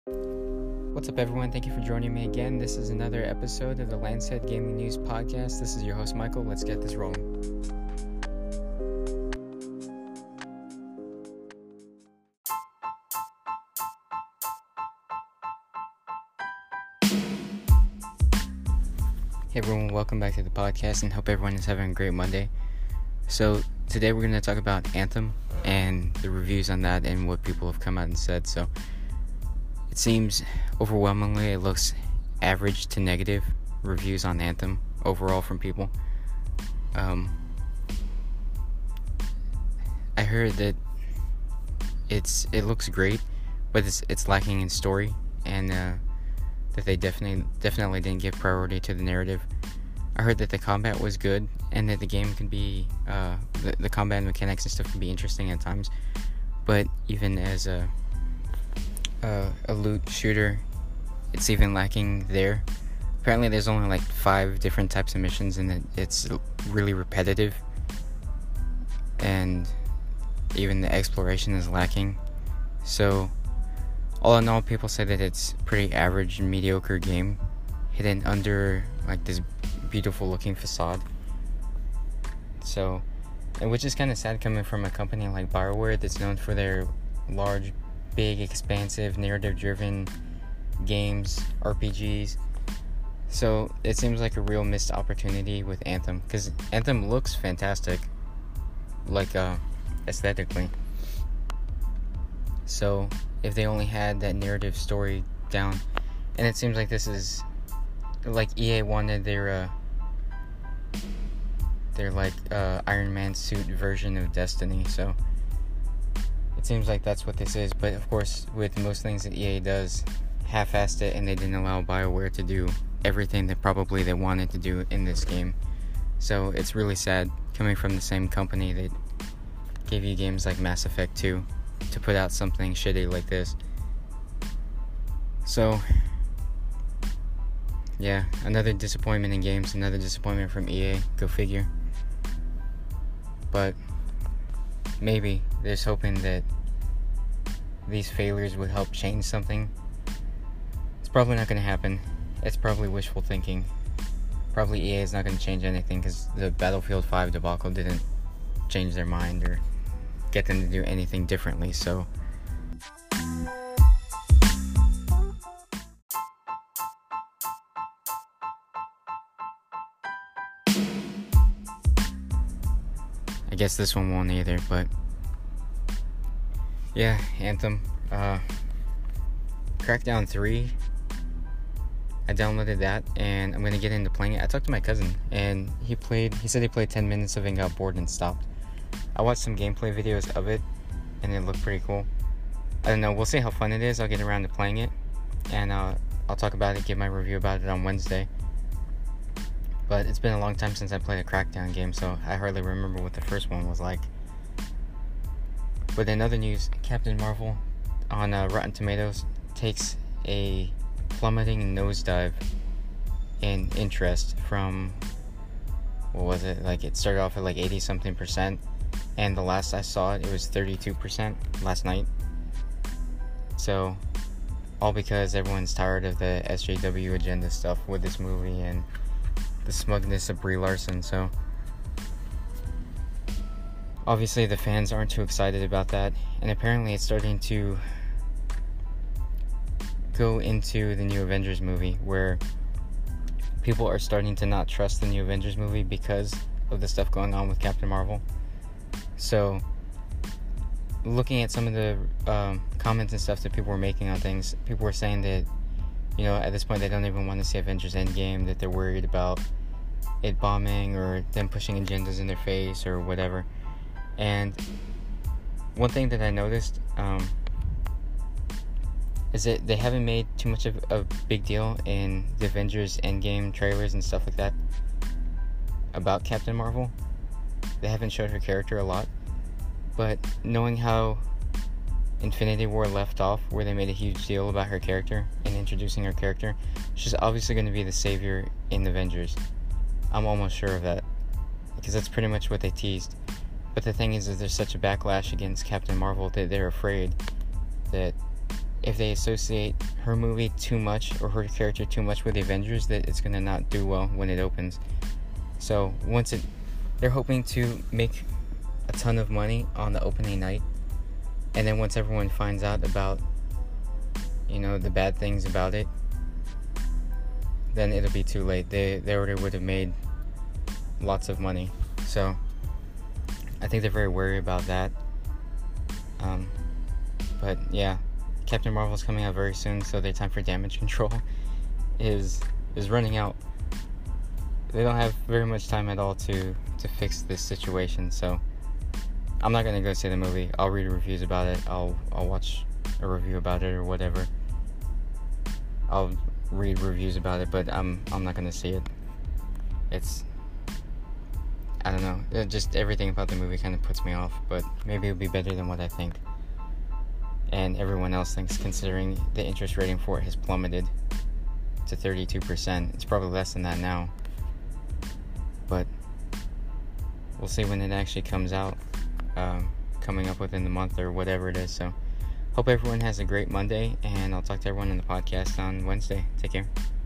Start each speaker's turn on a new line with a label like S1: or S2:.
S1: What's up, everyone? Thank you for joining me again. This is another episode of the Lancet Gaming News Podcast. This is your host, Michael. Let's get this rolling. Hey, everyone. Welcome back to the podcast, and hope everyone is having a great Monday. So today we're going to talk about Anthem and the reviews on that and what people have come out and said. So it seems overwhelmingly it looks average to negative reviews on Anthem overall from people. I heard that it looks great, but it's lacking in story, and that they definitely didn't give priority to the narrative. I heard that the combat was good, and that the game can be the combat mechanics and stuff can be interesting at times, but even as a loot shooter, it's even lacking there. Apparently there's only like 5 different types of missions, and it's really repetitive, and even the exploration is lacking. So all in all, people say that it's pretty average and mediocre game hidden under like this beautiful looking facade. So, and which is kind of sad coming from a company like BioWare that's known for their large, big, expansive, narrative-driven games, RPGs. So it seems like a real missed opportunity with Anthem, because Anthem looks fantastic, like aesthetically. So if they only had that narrative story down, and it seems like this is like EA wanted their like Iron Man suit version of Destiny, so it seems like that's what this is. But of course, with most things that EA does, half-assed it, and they didn't allow BioWare to do everything that probably they wanted to do in this game. So it's really sad coming from the same company that gave you games like Mass Effect 2 to put out something shitty like this. So yeah, another disappointment in games, another disappointment from EA, go figure. But maybe there's hoping that these failures would help change something. It's probably not going to happen. It's probably wishful thinking. Probably EA is not going to change anything, because the Battlefield 5 debacle didn't change their mind or get them to do anything differently. So I guess this one won't either. But yeah, Anthem, Crackdown 3, I downloaded that, and I'm gonna get into playing it. I talked to my cousin, and he said he played 10 minutes of it and got bored and stopped. I watched some gameplay videos of it, and it looked pretty cool. I don't know, we'll see how fun it is. I'll get around to playing it, and I'll talk about it, give my review about it on Wednesday. But it's been a long time since I played a Crackdown game, so I hardly remember what the first one was like. But in other news, Captain Marvel on Rotten Tomatoes takes a plummeting nosedive in interest from, what was it, like it started off at like 80 something %, and the last I saw it was 32% last night. So all because everyone's tired of the SJW agenda stuff with this movie and the smugness of Brie Larson. So obviously the fans aren't too excited about that, and apparently it's starting to go into the new Avengers movie, where people are starting to not trust the new Avengers movie because of the stuff going on with Captain Marvel. So looking at some of the comments and stuff that people were making on things, people were saying that, you know, at this point they don't even want to see Avengers Endgame, that they're worried about it bombing or them pushing agendas in their face or whatever. And one thing that I noticed is that they haven't made too much of a big deal in the Avengers Endgame trailers and stuff like that about Captain Marvel. They haven't showed her character a lot. But knowing how Infinity War left off, where they made a huge deal about her character and introducing her character, she's obviously going to be the savior in Avengers. I'm almost sure of that, because that's pretty much what they teased. But the thing is there's such a backlash against Captain Marvel that they're afraid that if they associate her movie too much or her character too much with the Avengers, that it's gonna not do well when it opens. So they're hoping to make a ton of money on the opening night, and then once everyone finds out about, the bad things about it, then it'll be too late. They already would have made lots of money. So I think they're very wary about that. But yeah, Captain Marvel's coming out very soon, so their time for damage control is running out. They don't have very much time at all to fix this situation, so I'm not gonna go see the movie. I'll read reviews about it. I'll watch a review about it or whatever. I'll read reviews about it, but I'm not gonna see it. I don't know. Just everything about the movie kind of puts me off, but maybe it'll be better than what I think. And everyone else thinks, considering the interest rating for it has plummeted to 32%. It's probably less than that now. But we'll see when it actually comes out, coming up within the month or whatever it is. So hope everyone has a great Monday, and I'll talk to everyone in the podcast on Wednesday. Take care.